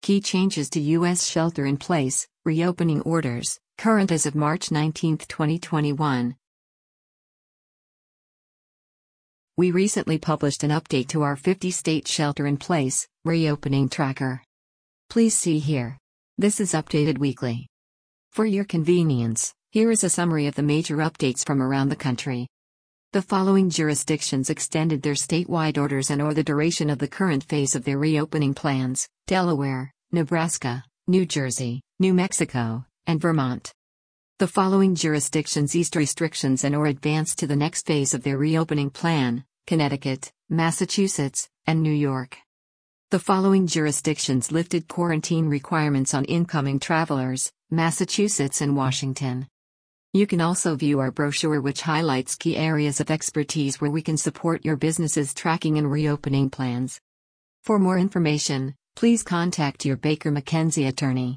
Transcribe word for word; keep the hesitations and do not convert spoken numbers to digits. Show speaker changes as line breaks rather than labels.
Key changes to U S shelter-in-place, reopening orders, current as of March nineteenth, twenty twenty-one. We recently published an update to our fifty-state shelter-in-place, reopening tracker. Please see here. This is updated weekly. For your convenience, here is a summary of the major updates from around the country. The following jurisdictions extended their statewide orders and or the duration of the current phase of their reopening plans: Delaware, Nebraska, New Jersey, New Mexico, and Vermont. The following jurisdictions eased restrictions and or advanced to the next phase of their reopening plan: Connecticut, Massachusetts, and New York. The following jurisdictions lifted quarantine requirements on incoming travelers: Massachusetts and Washington. You can also view our brochure, which highlights key areas of expertise where we can support your business's tracking and reopening plans. For more information, please contact your Baker McKenzie attorney.